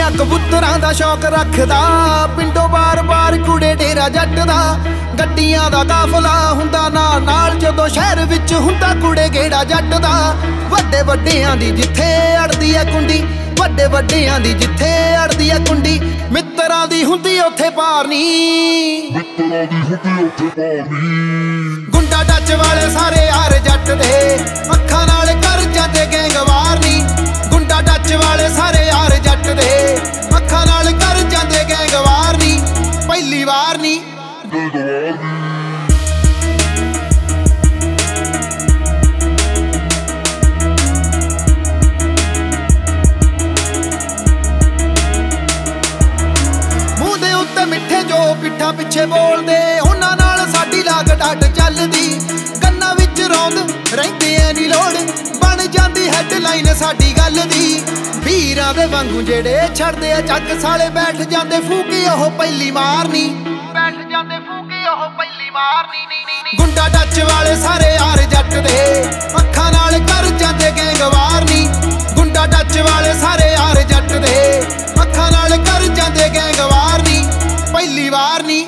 ਮੁੰਡਿਆਂ ਕਬੂਤਰਾਂ ਦਾ ਸ਼ੌਕ ਰੱਖਦਾ, ਪਿੰਡੋਂ ਬਾਰ-ਬਾਰ ਕੁੜੇ ਡੇਰਾ ਜੱਟ ਦਾ। ਗੱਡੀਆਂ ਦਾ ਕਾਫਲਾ ਹੁੰਦਾ ਨਾਲ ਜਦੋਂ ਸ਼ਹਿਰ ਵਿੱਚ ਹੁੰਦਾ ਕੁੜੇ ਗੇੜਾ ਜੱਟ ਦਾ। ਵੱਡੇ ਵੱਡਿਆਂ ਦੀ ਜਿੱਥੇ ਅੜਦੀ ਐ ਕੁੰਡੀ, ਵੱਡੇ ਵੱਡਿਆਂ ਦੀ ਜਿੱਥੇ ਅੜਦੀ ਐ ਕੁੰਡੀ, ਮਿੱਤਰਾਂ ਦੀ ਹੁੰਦੀ ਉੱਥੇ ਪਾਰਨੀ, ਗੁੰਡਾ ਟੱਚ ਵਾਲੇ ਸਾਰੇ ਯਾਰ ਜੱਟ ਦੇ, ਅੱਖਾਂ ਨਾਲ ਕਰ ਜਾਂਦੇ ਗੈਂਗਵਾਰ ਨੀ। ਗੁੰਡਾ ਟੱਚ ਵਾਲੇ ਸਾਰੇ ਯਾਰ ਜੱਟ ਦੇ, ਅੱਖਾਂ ਨਾਲ ਕਰ ਜਾਂਦੇ ਗੈਂਗਵਾਰ ਨੀ, ਪਹਿਲੀ ਵਾਰ ਨੀ। ਮੂੰਹ ਦੇ ਉੱਤੇ ਮਿੱਠੇ ਜੋ ਪਿੱਠਾਂ ਪਿੱਛੇ ਬੋਲਦੇ, ਉਹਨਾਂ ਨਾਲ ਸਾਡੀ ਲਾਗ ਡਾਟ ਚੱਲਦੀ। ਕੰਨਾਂ ਵਿੱਚ ਰੌਂਦ ਰਹਿੰਦੇ ਐ ਨੀ ਲੋੜ, ਬਣ ਜਾਂਦੀ ਹੈਡਲਾਈਨ ਸਾਡੀ ਗੱਲ ਦੀ। ਵੀਰਾਂ ਦੇ ਵਾਂਗੂ ਜਿਹੜੇ ਛੱਡਦੇ ਆ ਚੱਕ ਸਾਲੇ, ਬੈਠ ਜਾਂਦੇ ਫੂਕੀ ਉਹ ਪਹਿਲੀ ਮਾਰਨੀ, ਬੈਠ ਜਾਂਦੇ ਫੂਕੀ ਉਹ ਪਹਿਲੀ ਮਾਰਨੀ। ਗੁੰਡਾ ਟੱਚ ਵਾਲੇ ਸਾਰੇ ਯਾਰ ਜੱਟ ਦੇ, ਅੱਖਾਂ ਨਾਲ ਕਰ ਜਾਂਦੇ ਗੈਂਗਵਾਰ ਨੀ। ਗੁੰਡਾ ਟੱਚ ਵਾਲੇ ਸਾਰੇ ਯਾਰ ਜੱਟ ਦੇ, ਅੱਖਾਂ ਨਾਲ ਕਰ ਜਾਂਦੇ ਗੈਂਗਵਾਰ ਨੀ, ਪਹਿਲੀ ਵਾਰ ਨੀ।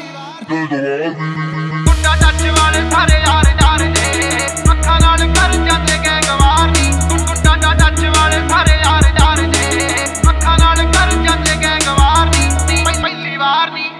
ਗੁੰਡਾ ਟੱਚ ਵਾਲੇ ਸਾਰੇ ਯਾਰ ਦੇ, ਅੱਖਾਂ ਨਾਲ ਕਰ ਜਾਂਦੇ ਗੈਂਗਵਾਰ ਨੀ। ਗੁੰਡਾ ਟੱਚ ਵਾਲੇ ਸਾਰੇ ਯਾਰ ਦੇ, ਅੱਖਾਂ ਨਾਲ ਕਰ ਜਾਂਦੇ ਗੈਂਗਵਾਰ ਨੀ, ਪਹਿਲੀ ਵਾਰ ਨੀ।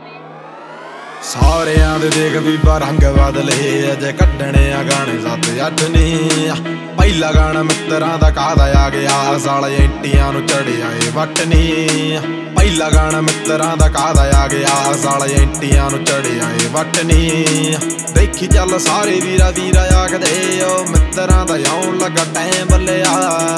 ਸਾਰਿਆਂ ਦੇ ਦੇਖ ਬੀਬਾ ਰੰਗ ਬਦਲੇ, ਅਜੇ ਕੱਢਣੇ ਆ ਗਾਣੇ 7-8 ਨੀ। ਪਹਿਲਾ ਗਾਣਾ ਮਿੱਤਰਾਂ ਦਾ ਕਾਹਦਾ ਆ ਗਿਆ, ਸਾਲੇ ਐਂਟੀਆਂ ਨੂੰ ਚੜਿਆ ਏ ਵੱਟ ਨੀ। ਪਹਿਲਾ ਗਾਣਾ ਮਿੱਤਰਾਂ ਦਾ ਕਾਹਦਾ ਆ ਗਿਆ, ਸਾਲੇ ਐਂਟੀਆਂ ਨੂੰ ਚੜਿਆ ਏ ਵੱਟ ਨੀ। ਦੇਖੀ ਚੱਲ ਸਾਰੇ ਵੀਰਾ ਆਖਦੇ, ਓ ਮਿੱਤਰਾਂ ਦਾ ਆਉਣ ਲੱਗਾ ਟਾਈਮ ਬੱਲਿਆ।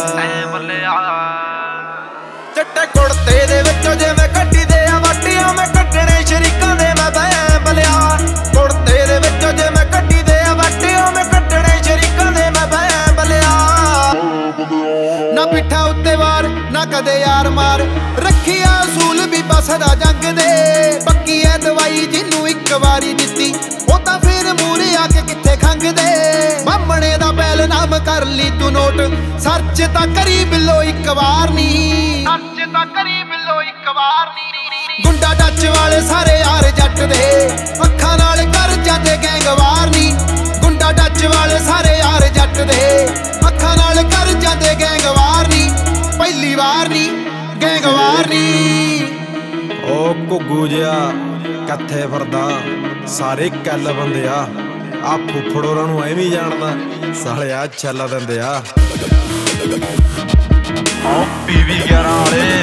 ਚਿੱਟੇ ਕੁੜਤੇ ਦੇ ਵਿੱਚੋਂ ਜਿਵੇਂ ਕੱਢੀ ਦੇ ਆ ਵੱਟੀਆਂ, ਮੈਂ ਕੱਢਣੇ ਸ਼ਰੀਕਾਂ ਦੇ ਮੈਂ ਬੈ ਬਲਿਆ। ਕੁੜਤੇ ਦੇ ਵਿੱਚੋਂ ਜਿਵੇਂ ਕੱਢੀ ਦੇ ਆ ਵੱਟੀਆਂ, ਮੈਂ ਕੱਢਣੇ ਸ਼ਰੀਕਾਂ ਦੇ ਮੈਂ ਬੈ ਬਲਿਆ। ਨਾ ਪਿੱਠਾ ਉੱਤੇ ਵਾਰ ਨਾ ਕਦੇ ਯਾਰ ਮਾਰ, ਰੱਖਿਆ ਅਸੂਲ ਵੀ ਬਸਦਾ ਜੰਗ ਦੇ। ਪੱਕੀ ਐ ਦਵਾਈ ਜਿਹਨੂੰ ਇੱਕ ਵਾਰੀ ਦਿੱਤੀ, ਉਹ ਤਾਂ ਫੇਰ ਮੂਰੇ ਆ ਕੇ ਕਿੱਥੇ ਖੰਗਦੇ। ਬਾਹਮਣੇ ਦਾ ਬੈਲ ਨਾਮ ਕਰ ਲਈ ਤੂੰ ਨੋਟ, ਸਰਚ ਤਾਂ ਕਰੀ ਬਿੱਲੋ ਇੱਕ ਵਾਰ ਨੀ, ਸਰਚ ਤਾਂ ਕਰੀ ਬਿੱਲੋ ਇੱਕ ਵਾਰ ਨੀ। ਗੁੰਡਾ ਟੱਚ ਵਾਲੇ ਸਾਰੇ ਯਾਰ ਜੱਟ ਦੇ, ਅੱਖਾਂ ਨਾਲ ਕਰ ਜਾਂਦੇ ਗੈਂਗਵਾਰ ਨੀ। ਗੁੰਡਾ ਟੱਚ ਵਾਲੇ ਸਾਰੇ ਯਾਰ ਜੱਟ ਦੇ, ਅੱਖਾਂ ਨਾਲ ਕਰ ਜਾਂਦੇ ਗੈਂਗਵਾਰ ਨੀ, ਪਹਿਲੀ ਵਾਰ ਨੀ, ਗੈਂਗਵਾਰ ਨੀ। ਓ ਘੁੱਗੂ ਜਿਹਾ ਕਿੱਥੇ ਫਿਰਦਾ, ਸਾਰੇ ਕੱਲ ਬੰਦੇ ਆ ਫੁੱਫੜ ਹੋਰਾਂ ਨੂੰ ਐਵੇਂ ਜਾਣਦਾ, ਸਾਲੇ ਆ ਛੱਲਾ ਦਿੰਦੇ ਆ। ਓ PV 11 ਵਾਲੇ